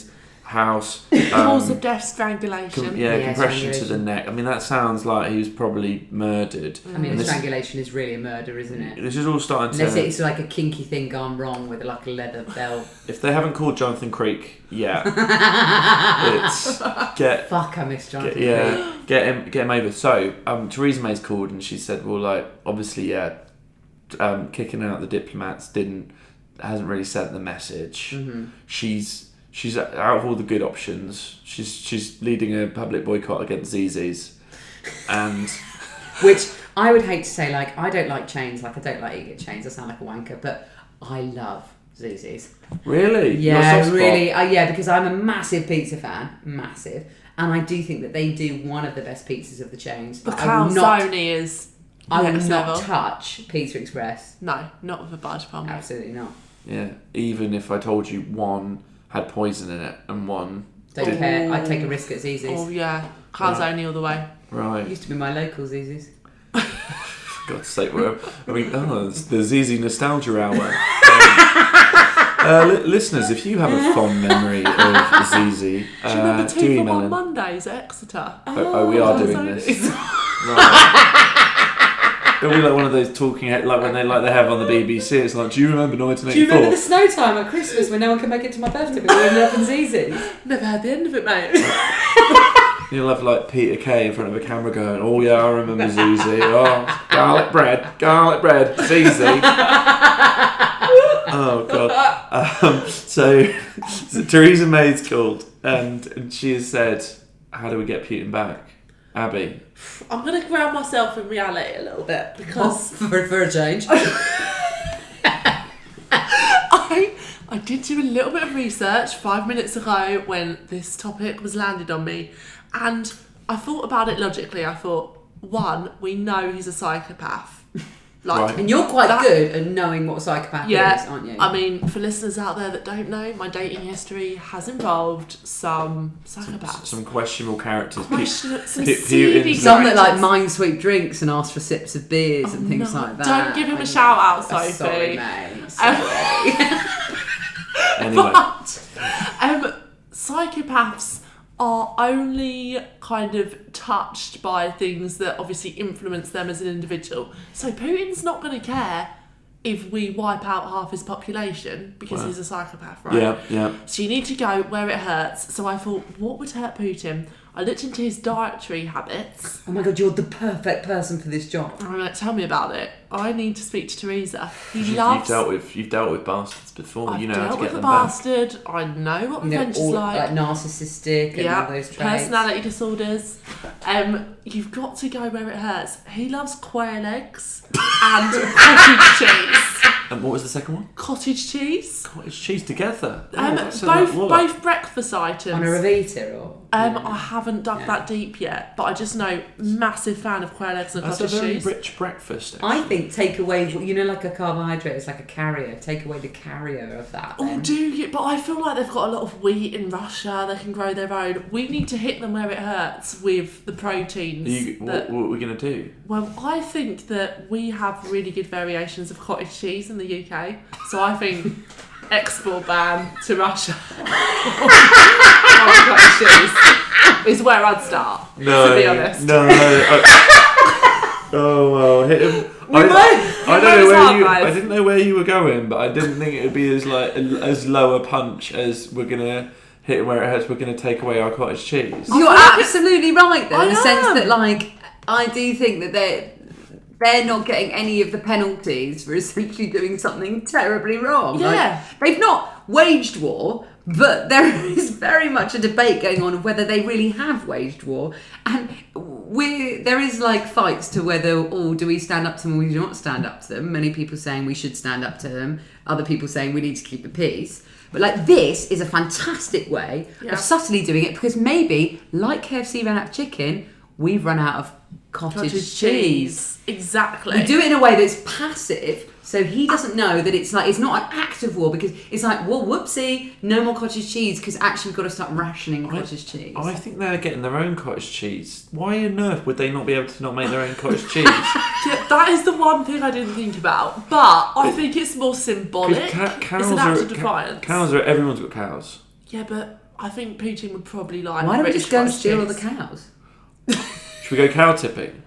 house. Cause Um, of death, strangulation. com- yeah, Yeah, compression to the strangulation. neck. I mean, that sounds like he was probably murdered. I mean, And this, strangulation is really a murder, isn't it? this is all starting Unless to. it's like a kinky thing gone wrong with like a leather belt. If they haven't called Jonathan Creek yet, it's get Fuck, I miss Jonathan. Get, yeah, get him, get him over. So, um, Theresa May's called and she said, "Well, like, obviously, yeah, um, kicking out the diplomats didn't hasn't really sent the message. Mm-hmm. She's she's out of all the good options. She's she's leading a public boycott against Z Z's, and Which I would hate to say, like, I don't like chains, like I don't like eating chains. I sound like a wanker, but I love Zuzi's. really, Your Yeah, soft spot? really. Uh, yeah, because I'm a massive pizza fan, massive, and I do think that they do one of the best pizzas of the chains. The But I will not, calzone is I will next not level. touch Pizza Express. No, not with a bud palm. Absolutely not. Yeah, even if I told you one had poison in it and one Don't didn't. care. I'd take a risk at Ziz's. Oh yeah, calzone all the way. Right. Used to be my local Ziz's. For God's sake, we're, I mean, oh, it's the Z Z Nostalgia Hour. Um, uh, li- listeners, if you have a fond memory of Z Z, Do you uh, remember do two for email one in. Mondays at Exeter? Oh, oh, we are doing calzones. this. Right. It'll be like one of those talking head, like when they like they have on the B B C. It's like, do you remember nineteen Do you remember the eighty-four? snow time at Christmas when no one could make it to my birthday, but we ended up in Ziz's? Never had the end of it, mate. You'll have like Peter Kay in front of a camera going, "Oh yeah, I remember Z Z. Oh, garlic bread, garlic bread, Z Z." Oh god. Um, so, so Theresa May's called, and, and she has said, "How do we get Putin back?" Abby. I'm gonna ground myself in reality a little bit because for, for a change. I I did do a little bit of research five minutes ago when this topic was landed on me, and I thought about it logically. I thought, one, we know he's a psychopath. Like, Right. And you're quite That- good at knowing what a psychopath yeah, is, aren't you? I mean, for listeners out there that don't know, my dating history has involved some psychopaths. Some questionable characters. Pu- Question, some Pu- seedy Putin's- Some that like characters. mind sweet drinks and ask for sips of beers and Oh, things no. like that. Don't give him I a know. shout out, Oh, Sophie. sorry, mate. Sorry. Anyway, But um, psychopaths are only kind of touched by things that obviously influence them as an individual. So Putin's not going to care if we wipe out half his population because Wow. he's a psychopath, right? yeah, yeah. So you need to go where it hurts. So I thought, what would hurt Putin? I looked into his dietary habits. Oh my god, you're the perfect person for this job. And I'm like, tell me about it. I need to speak to Theresa. He You've, loves... you've dealt with you've dealt with bastards before. I've you know how dealt to with get a them back. bastard. I know what You know, revenge is all like. like narcissistic and Yeah, all those traits. personality disorders. Um, you've got to go where it hurts. He loves quail eggs and cottage cheese. And what was the second one? Cottage cheese. Cottage cheese together. Oh, Um, that's a both lot. both breakfast items. On a Revita or? Um, I haven't dug Yeah. that deep yet, but I just know massive fan of quail eggs and That's a cottage very cheese. rich breakfast. I actually. think take away, you know, like a carbohydrate, it's like a carrier. Take away the carrier of that. Oh, then. do you? But I feel like they've got a lot of wheat in Russia. They can grow their own. We need to hit them where it hurts with the proteins. You, that- what, what are we going to do? Well, I think that we have really good variations of cottage cheese in the U K. So I think export ban to Russia on cottage cheese is where I'd start. No, to be honest. no. I, oh well, hit him. I, might- I we don't know might where as well, you. guys. I didn't know where you were going, but I didn't think it would be as like as low a punch as we're gonna hit him where it hurts. We're gonna take away our cottage cheese. You're absolutely right, though, I in the sense am. that, like, I do think that they're they're not getting any of the penalties for essentially doing something terribly wrong. Like, Yeah. they've not waged war, but there is very much a debate going on of whether they really have waged war, and we there is like fights to whether, oh, do we stand up to them or we do not stand up to them. Many people saying we should stand up to them, other people saying we need to keep the peace. But like this is a fantastic way Yeah. of subtly doing it, because maybe, like K F C ran out of chicken, we've run out of cottage, Cottage cheese. cheese. Exactly. We do it in a way that's passive, so he doesn't know that it's like it's not an active war, because it's like, well, whoopsie, no more cottage cheese, because actually we've got to start rationing I- cottage cheese. I think they're getting their own cottage cheese. Why on earth would they not be able to not make their own cottage cheese? Yeah, that is the one thing I didn't think about. But I think it's more symbolic. Because ca- cows it's an act are of defiance. Ca- cows are everyone's got cows. Yeah, but I think Putin would probably like. Why don't we British just go and cottage steal all the cheese. cows? Should we go cow tipping?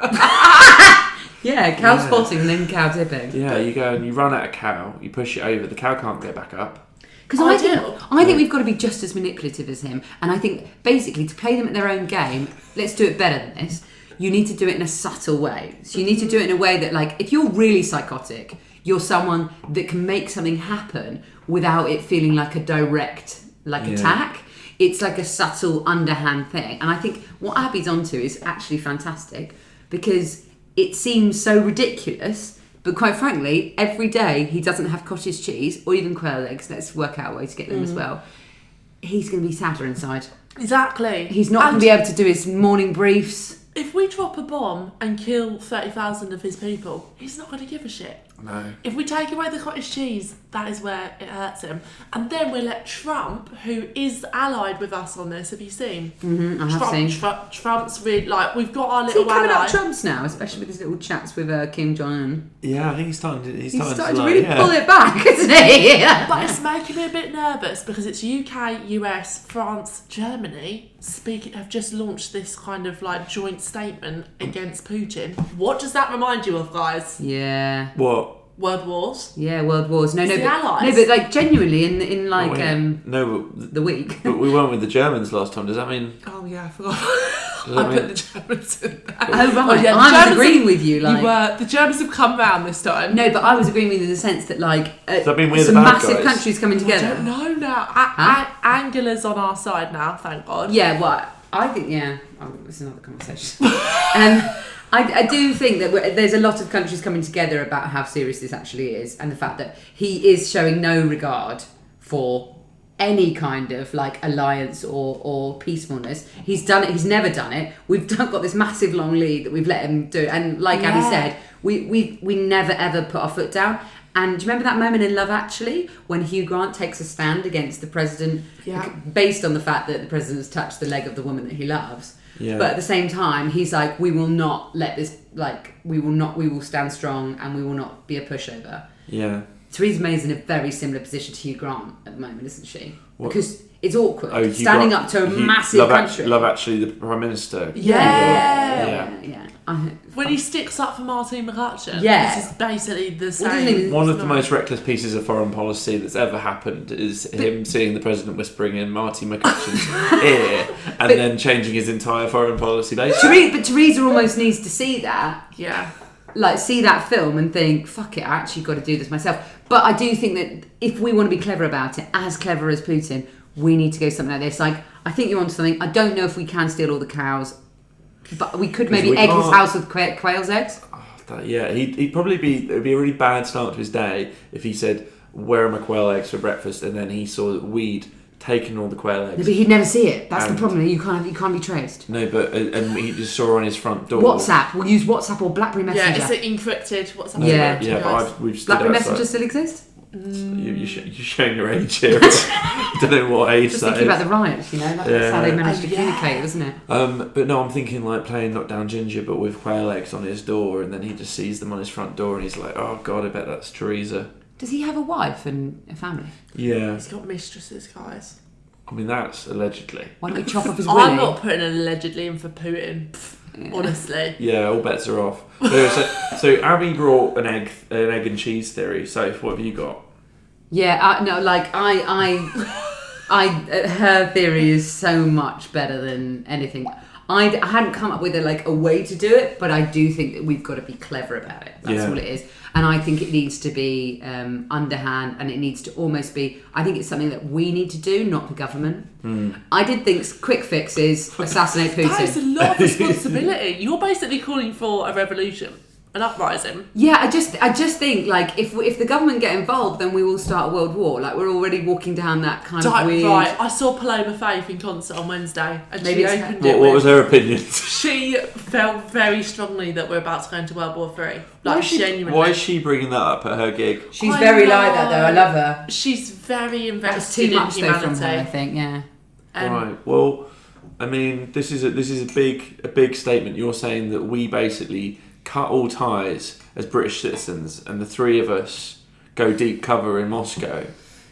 Yeah, cow Yeah. spotting and then cow tipping. Yeah, you go and you run at a cow, you push it over, the cow can't get back up. Because Oh, I I think do. I think we've got to be just as manipulative as him, and I think basically to play them at their own game, let's do it better than this. You need to do it in a subtle way. So you need to do it in a way that, like, if you're really psychotic, you're someone that can make something happen without it feeling like a direct, like, Yeah. attack. It's like a subtle, underhand thing. And I think what Abby's onto is actually fantastic because it seems so ridiculous, but quite frankly, every day he doesn't have cottage cheese or even quail eggs. Let's work out a way to get them as well. He's going to be sadder inside. Exactly. He's not going And to be able to do his morning briefs. If we drop a bomb and kill thirty thousand of his people, he's not going to give a shit. No. If we take away the cottage cheese, that is where it hurts him. And then we let Trump, who is allied with us on this, have you seen? Mm-hmm, I have Trump, seen. Tru- Trump's really, like, we've got our Is he little coming ally. up Trump's now, especially with his little chats with uh, Kim Jong-un? Yeah, I think he's starting to. He's, He's starting, starting to, to like, really yeah. pull it back, isn't he? Yeah. But it's making me a bit nervous because it's U K, U S, France, Germany speak have just launched this kind of like joint statement against Putin. What does that remind you of, guys? Yeah. What? World wars? Yeah, world wars. No, It's no, the but, Allies. no, but like genuinely in in like Oh, wait. um No, but, the week. but we weren't with the Germans last time. Does that mean? Oh yeah, I forgot. Does I that put mean? the Germans in there. Oh right, Oh, yeah, the I was Germans agreeing have- with you. Like you were, the Germans have come round this time. no, but I was agreeing with you in the sense that like uh, Does that mean we're the some bad massive guys? countries coming I together. don't know now. A- Huh? A- Angela's on our side now, thank God. Yeah, well, I think yeah. Oh, it's another conversation. um, I, I do think that we're, there's a lot of countries coming together about how serious this actually is, and the fact that he is showing no regard for any kind of like alliance or, or peacefulness. He's done it. He's never done it. We've done, got this massive long lead that we've let him do, and like Abby Yeah. said, we we we never ever put our foot down. And do you remember that moment in Love Actually when Hugh Grant takes a stand against the president, Yeah. based on the fact that the president's touched the leg of the woman that he loves? Yeah. But at the same time, he's like, we will not let this, like, we will not, we will stand strong and we will not be a pushover. Yeah. Theresa May's in a very similar position to Hugh Grant at the moment, isn't she? What? Because it's awkward. Oh, Hugh standing Grant- up to a Hugh- massive Love country. Act- Love Actually, the Prime Minister. Yeah. yeah, yeah, Yeah. yeah. yeah. I, When he sticks up for Martin McCutcheon, Yeah. this is basically the Well, doesn't same. even- One of the most reckless pieces of foreign policy that's ever happened is him seeing the president whispering in Marty McCutcheon's ear and But- then changing his entire foreign policy basis. Theresa, but Theresa almost needs to see that. Yeah. Like, see that film and think, fuck it, I actually got to do this myself. But I do think that if we want to be clever about it, as clever as Putin, we need to go something like this. Like, I think you're onto something. I don't know if we can steal all the cows, but we could maybe we egg his can't- house with quail, quail's eggs. That- yeah, he'd, he'd probably be, it would be a really bad start to his day if he said, where are my quail eggs for breakfast? And then he saw that we'd taken all the quail No, eggs. but he'd never see it. That's And- the problem. You can't, you can't be traced. No, but, uh, and he just saw on his front door. WhatsApp. We'll use WhatsApp or BlackBerry Yeah, Messenger. it's encrypted. What's Yeah. happening? Yeah, but I've, we've stood BlackBerry outside. Messenger still exists? You, you sh- you're showing your age here. I don't know what age Just that thinking is. about the riots, you know? That's Yeah. how they managed to Oh, yeah. communicate, wasn't it? Um, but no, I'm thinking like playing Knockdown Ginger, but with quail eggs on his door, and then he just sees them on his front door, and he's like, "Oh God, I bet that's Teresa." Does he have a wife and a family? Yeah, He's got mistresses, guys. I mean that's allegedly. Why don't we chop off his I'm willy? not putting an allegedly in for Putin. Pff, Yeah. Honestly. Yeah, all bets are off. But anyway, so, so Abby brought an egg, an egg and cheese theory. So what have you got? Yeah, I, no, like I, I, I, uh, her theory is so much better than anything. I, I hadn't come up with a, like a way to do it, but I do think that we've got to be clever about it. That's Yeah. all it is. And I think it needs to be um, underhand, and it needs to almost be. I think it's something that we need to do, not the government. Mm. I did think quick fix is assassinate That is a Putin. lot of responsibility. You're basically calling for a revolution, an uprising. Yeah, I just, I just think like if if the government get involved, then we will start a world war. Like we're already walking down that kind Right, of weird. right. I saw Paloma Faith in concert on Wednesday, and Maybe she it's- opened What, it what with, was her opinions? She felt very strongly that we're about to go into World War Three. Why Like is, she, genuinely. why is she bringing that up at her gig? She's I very like that though. I know. love her. She's very That was invested too much in though from humanity. her, I think. Yeah. Um, Right. Well, I mean, this is a this is a big a big statement. You're saying that we basically cut all ties as British citizens, and the three of us go deep cover in Moscow.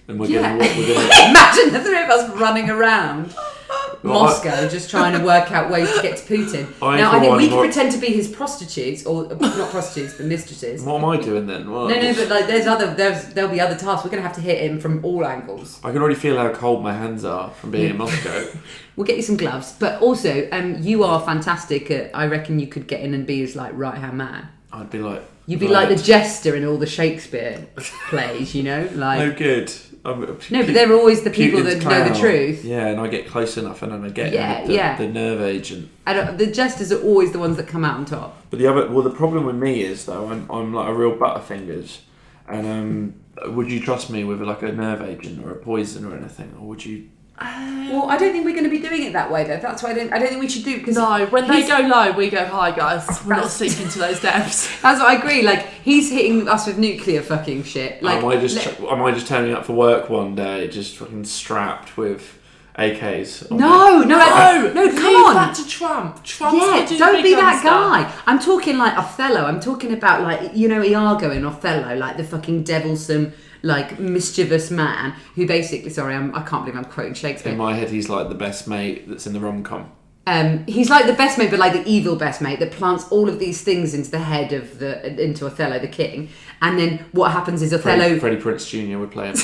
and we're Yeah. gonna we're gonna. Imagine the three of us running around Well, Moscow just trying to work out ways to get to Putin. I now, for I think one we can more- pretend to be his prostitutes, or not prostitutes, but mistresses. What am I doing then? Well, No, no, but like, there's other, there's, there'll be other tasks. We're gonna have to hit him from all angles. I can already feel how cold my hands are from being in Moscow. We'll get you some gloves, but also, um, you are fantastic at. I reckon you could get in and be his like right hand man. I'd be like. You'd be right. like the jester in all the Shakespeare plays, you know, like. No good. I'm, No, but they're always the people Putin's that know the clown. truth. Yeah, and I get close enough, and then I get Yeah, the, yeah. the nerve agent. And uh, the jesters are always the ones that come out on top. But the other, well, the problem with me is though, I'm I'm like a real butterfingers, and um, would you trust me with like a nerve agent or a poison or anything, or would you? Well, I don't think we're going to be doing it that way, though. That's why I don't. I don't think we should do because No, when they he's- go low, we go high, guys. We're not That's- sinking to those depths. That's what I agree. Like he's hitting us with nuclear fucking shit. Like, am I just let- am I just turning up for work one day, just fucking strapped with A Ks? on me? no, no, No, no, no, come leave on. that to Trump. Trump's Yeah, gonna do don't big be gun that stuff. guy. I'm talking like Othello. I'm talking about like, you know, Iago in Othello, like the fucking devilsome, like mischievous man who basically. Sorry, I'm, I can't believe I'm quoting Shakespeare. In my head, he's like the best mate that's in the rom com. Um, he's like the best mate, but like the evil best mate that plants all of these things into the head of the into Othello, the king, and then what happens is Othello. Freddie, Freddie Prinze Junior would play him.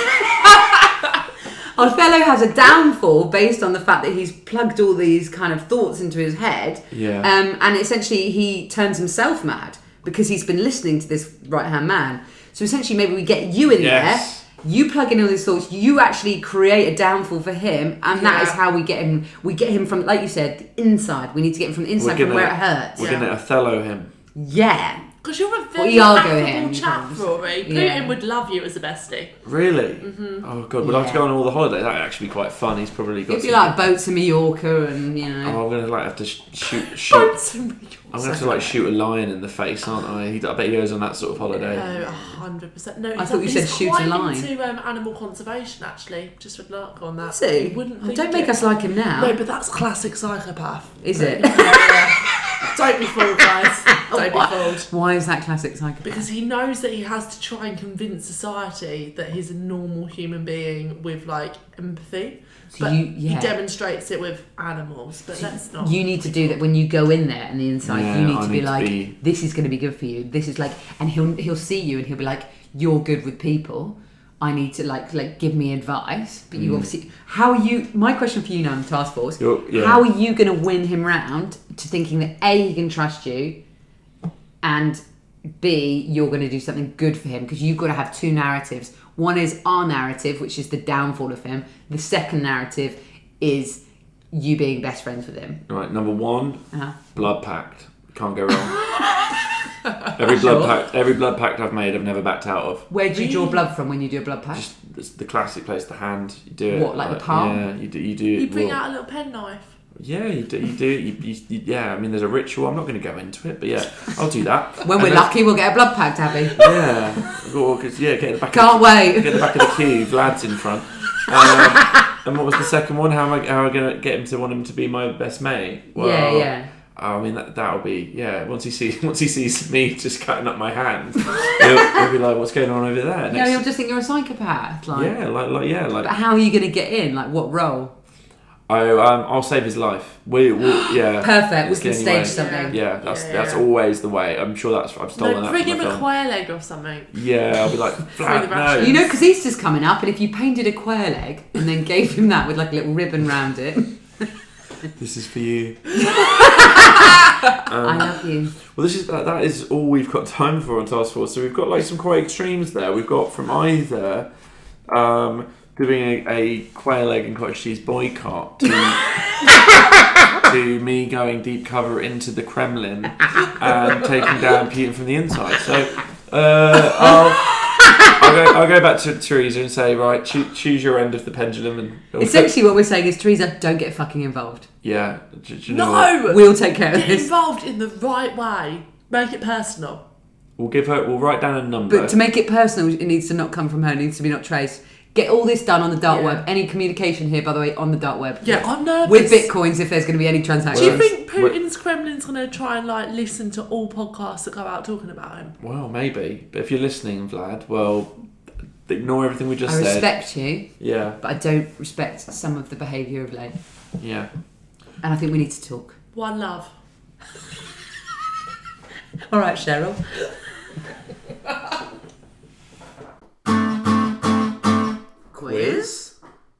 Othello has a downfall based on the fact that he's plugged all these kind of thoughts into his head, Yeah. um, and essentially he turns himself mad because he's been listening to this right hand man. So essentially, maybe we get you in Yes. there. You plug in all these thoughts. You actually create a downfall for him, and that Yeah. is how we get him. We get him from, like you said, the inside. We need to get him from the inside, from where it hurts. We're Yeah. gonna Othello him. Yeah. Because you're a Well, very Iago affable him, chap, comes. Rory. Putin Yeah. would love you as a bestie. Really? Mm-hmm. Oh god, we'd have to Yeah. go on all the holidays. That'd actually be quite fun. He's probably got. It'd be some- like boats in Mallorca, and you know. Oh, I'm gonna like have to sh- shoot. shoot. Boats in I'm gonna have to like shoot a lion in the face, aren't I? He, I bet he goes on that sort of holiday. No, a hundred percent. No, I he's, thought you said he's shoot a quite line. into um, animal conservation, actually. Just with luck on that. Is he? You wouldn't Oh, think don't make it. us like him now. No, but that's classic psychopath. Is it? Yeah, yeah. Don't be fooled, guys. Don't be Why- fooled. Why is that classic psychopath? Because he knows that he has to try and convince society that he's a normal human being with like empathy. So But you- yeah. he demonstrates it with animals. But let's not. You need to do that when you go in there and the inside. Yeah, you need I to be need to like, be- this is going to be good for you. This is like, and he'll he'll see you and he'll be like, you're good with people. I need to like like give me advice. But you Mm. obviously, how are you? My question for you now, in the task force. You're- yeah. How are you going to win him round to thinking that A, he can trust you, and B, you're going to do something good for him? Because you've got to have two narratives. One is our narrative, which is the downfall of him. The second narrative is you being best friends with him. Right, number one, Uh-huh. blood pact. Can't go wrong. every blood Sure. pact, every blood pact I've made, I've never backed out of. Where do you draw Really? blood from when you do a blood pact? Just it's the classic place, the hand. You do it. What, like the palm? Yeah, you do. You do. You bring well, out a little penknife. Yeah, you do. You do. You, you, you, yeah, I mean, there's a ritual. I'm not going to go into it, but yeah, I'll do that. When And we're then- lucky, we'll get a blood pact, Abby. Yeah, or, 'cause, yeah, get in the back. Can't of the, wait. Get in the back of the queue. Vlad's in front. Um, and what was the second one? How am I? How am I going to get him to want him to be my best mate? Well, yeah, yeah. I mean that that'll be yeah. Once he sees once he sees me just cutting up my hand, he'll, he'll be like, "What's going on over there?" No, Next- he'll just think you're a psychopath. Like, yeah, like like yeah, like But how are you going to get in? Like, what role? oh, um, I'll save his life. We, we'll, yeah, Perfect. We It's the can only stage way. something. Yeah, that's Yeah, that's yeah. always the way. I'm sure that's I've stolen No, that bring from him a a film. quail egg or something. Yeah, I'll be like, the Vlad, no. rations. You know, because Easter's coming up, and if you painted a quail egg and then gave him that with like a little ribbon round it, This is for you. I love you. Well, this is that, that is all we've got time for on Task Force. So we've got like some quite extremes there. We've got from either um, doing a, a quail egg and cottage cheese boycott to, to me going deep cover into the Kremlin and taking down Putin from the inside. So uh, I'll. I'll go, I'll go back to Theresa and say, right, choo- choose your end of the pendulum. And Essentially, what we're saying is, Teresa, don't get fucking involved. yeah. Do, do you know what? No! We'll take care of Get this. involved in the right way. Make it personal. We'll give her. We'll write down a number. But to make it personal, it needs to not come from her. It needs to be not traced. Get all this done on the dark Yeah. web. Any communication here, by the way, on the dark web. Yeah, I'm nervous. With bitcoins, if there's going to be any Do transactions. you Well, think Well- Putin's Kremlin's going to try and like listen to all podcasts that go out talking about him? Well, maybe. But if you're listening, Vlad, well, ignore everything we just I said. respect you, Yeah, but I don't respect some of the behaviour of late. yeah. And I think we need to talk. One love. All right, Cheryl. Quiz?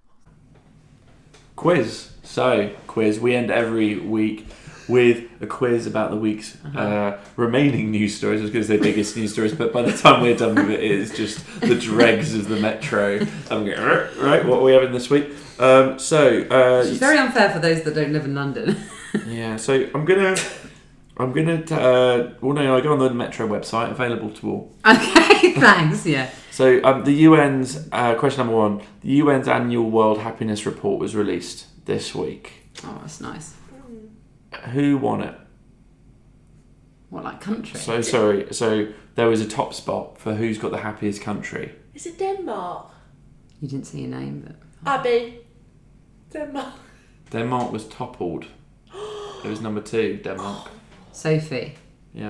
Quiz. So, quiz. We end every week with a quiz about the week's uh-huh. uh, remaining news stories. I was going to say biggest news stories, but by the time we're done with it, it is just the dregs of the metro. I'm going, right, what are we having this week? Um, so, uh, it's very unfair for those that don't live in London. Yeah, so I'm gonna, I'm gonna. Uh, well, no, I go on the Metro website, available to all. Okay, thanks. Yeah. So um, the U N's uh, question number one: the U N's annual World Happiness Report was released this week. Oh, that's nice. Who won it? What, like country? So sorry. So there was a top spot for who's got the happiest country. Is it Denmark? You didn't see your name, but Abby. Denmark. Denmark was toppled. It was number two, Denmark. Sophie. Yeah.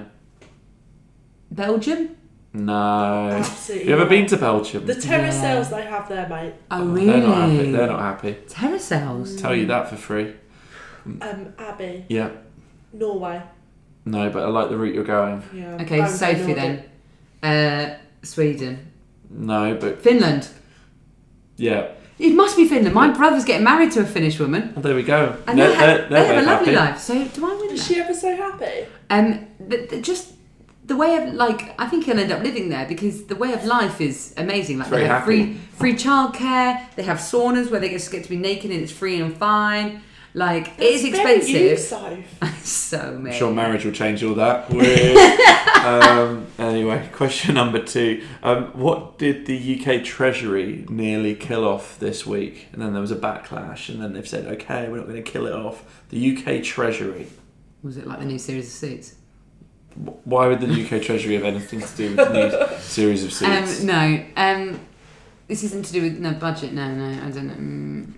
Belgium? No. Absolutely. You ever been to Belgium? The terracels they have there, mate. Oh, really? They're not happy. They're not happy. Terracels? Tell you that for free. Um, Abby. Yeah. Norway. No, but I like the route you're going. Yeah. Okay, I'm Sophie Nordic. then. Uh, Sweden. No, but Finland. yeah. It must be Finland. My brother's getting married to a Finnish woman. Well, there we go. And They're- they, ha- they're- they they're have a both lovely happy. life. So do I win Is that? she ever so happy? Um, the, the, just the way of like, I think he'll end up living there because the way of life is amazing. Like Very they have happy. free free childcare. They have saunas where they just get to be naked and it's free and fine. Like it is That's very you, expensive. Soph. So I'm many. sure marriage will change all that. Weird. um, anyway, question number two. Um, what did the U K Treasury nearly kill off this week? And then there was a backlash, and then they've said, okay, we're not going to kill it off. The U K Treasury. Was it like the new series of Suits? Why would the U K Treasury have anything to do with the new series of Suits? Um, no. Um, this isn't to do with no budget. No, no. I don't know. Mm.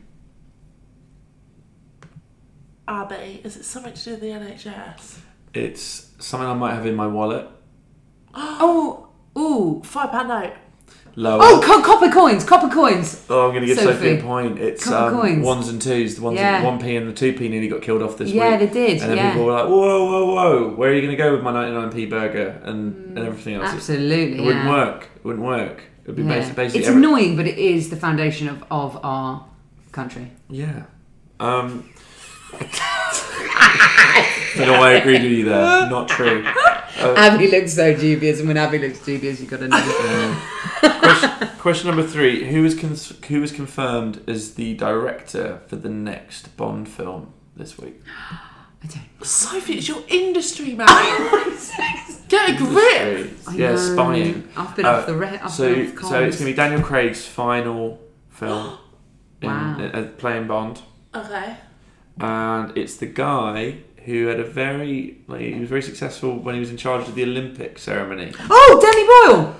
Abby, is it something to do with the N H S? It's something I might have in my wallet. Oh, ooh. Five pound note. Lower. Oh, co- copper coins. Copper coins. Oh, I'm going to give Sophie, Sophie a point. It's Copper um, coins. ones and twos. The ones, Yeah. one p and the two p nearly got killed off this Yeah, week. they did. And then yeah. people were like, whoa, whoa, whoa, where are you going to go with my ninety-nine p burger and, and everything else? Absolutely. It wouldn't yeah. work. It wouldn't work. It would be Yeah. basi- basically... It's every- annoying, but it is the foundation of, of our country. Yeah. Um... don't know why I agreed with you there. Not true. Uh, Abby looks so dubious, and when Abby looks dubious, you've got to know. question, question number three. Who was, cons- who was confirmed as the director for the next Bond film this week? I don't. Sophie, it's your industry, man. Get a grip. Industry. I Yeah, know. spying. I've been Uh, off the re- I've So, been off so it's comms. going to be Daniel Craig's final film in, Wow. uh, playing Bond, Okay. and it's the guy who had a very like he was very successful when he was in charge of the Olympic ceremony. Oh, Danny Boyle!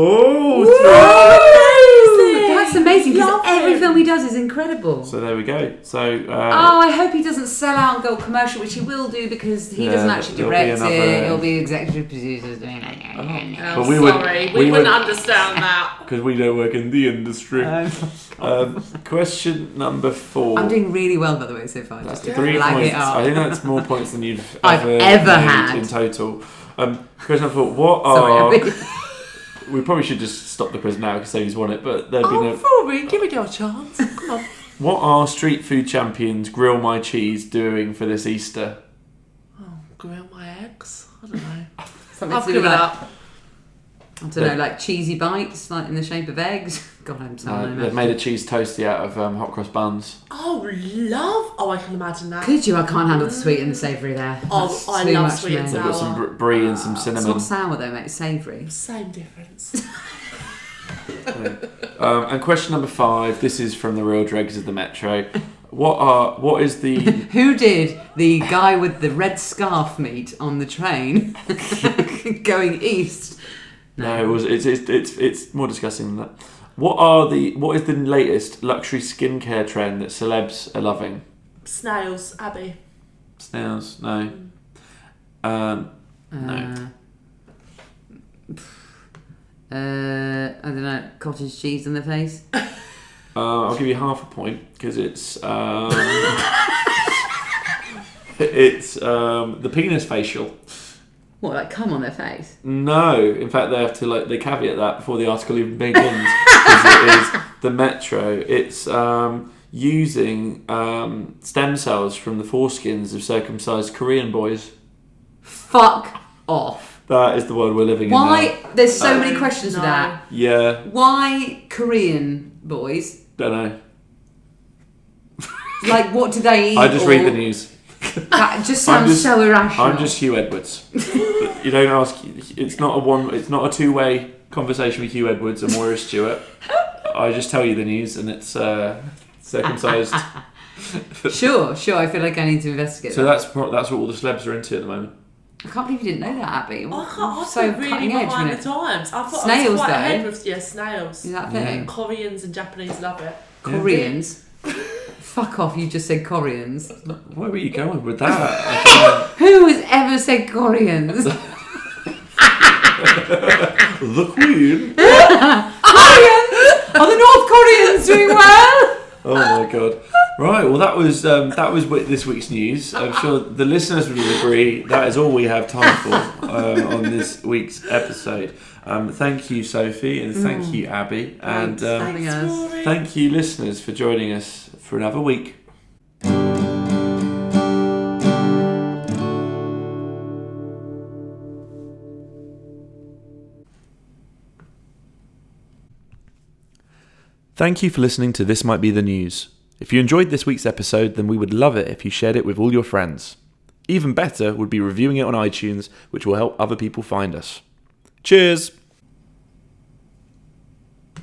Oh, That's amazing because Love every him. film he does is incredible. so there we go. So uh, Oh, I hope he doesn't sell out and go commercial, which he will do because he Yeah, doesn't actually there'll be direct another- it. It'll be executive producers doing it. Oh, But we would- sorry, we we, would- wouldn't understand that. because we don't work in the industry. um, question number four. I'm doing really well, by the way, so far. That's Just to three flag points. it up. I think that's more points than you've I've ever, ever made had. in total. Um, question number four. What are Sorry, Abby. we probably should just stop the quiz now because Sadie's won it, but there'd be Oh, no. Rory, give a girl a chance. Come on. What are street food champions Grill My Cheese doing for this Easter? Oh, grill my eggs. I don't know. Something I've to do with given like, up. I don't know, like cheesy bites, like in the shape of eggs. God, I'm so Uh, no, they've made a cheese toasty out of um, hot cross buns. Oh, love. Oh, I can imagine that. Could you? I can't handle the sweet and the savoury there. Oh, That's I too love much sweet and for me. They've got some Sour. br- brie and some It's cinnamon. not sour though, mate. It's savoury. Same difference. Um, and question number five. This is from the real dregs of the Metro. What are what is the Who did the guy with the red scarf meet on the train going east? No, it was. It's it's it's, it's more disgusting than that. What are the what is the latest luxury skincare trend that celebs are loving? Snails, Abby. Snails? No. Um, no. Uh, uh, I don't know, cottage cheese on their face? Uh, I'll give you half a point because it's um, it's um, the penis facial. What, like cum on their face? No, in fact, they have to like they caveat that before the article even begins because it is the Metro. It's um, using um, stem cells from the foreskins of circumcised Korean boys. Fuck off. That is the world we're living Why? in now. There's so Oh, many questions no. to that. Yeah, Why Korean boys? don't know. Like, what do they eat? I just or- read the news. That just I'm sounds just- so irrational. I'm just Hugh Edwards. You don't ask. It's not a one. It's not a two-way conversation with Hugh Edwards and Maurice Stewart. I just tell you the news, and it's uh, circumcised. Sure, sure. I feel like I need to investigate So that. that's pro- that's what all the celebs are into at the moment. I can't believe you didn't know that, Abby. I can't. I so feel really cutting edge, behind wasn't the it? times. I thought I Snails, was quite though. ahead with yeah, snails. Is that a Yeah. thing? Koreans and Japanese love it. Koreans? Fuck off, you just said Koreans. Where were you going with that? I Who has ever said Koreans? don't know. The Queen. Koreans! Are the North Koreans doing well? Oh my god! Right, well that was um, that was wi- this week's news. I'm sure the listeners would agree that is all we have time for um, on this week's episode. Um, thank you, Sophie, and thank you, Abby, and Thanks. um, Having Thanks, us. Rory. thank you, listeners, for joining us for another week. Thank you for listening to This Might Be the News. If you enjoyed this week's episode, then we would love it if you shared it with all your friends. Even better would be reviewing it on iTunes, which will help other people find us. Cheers!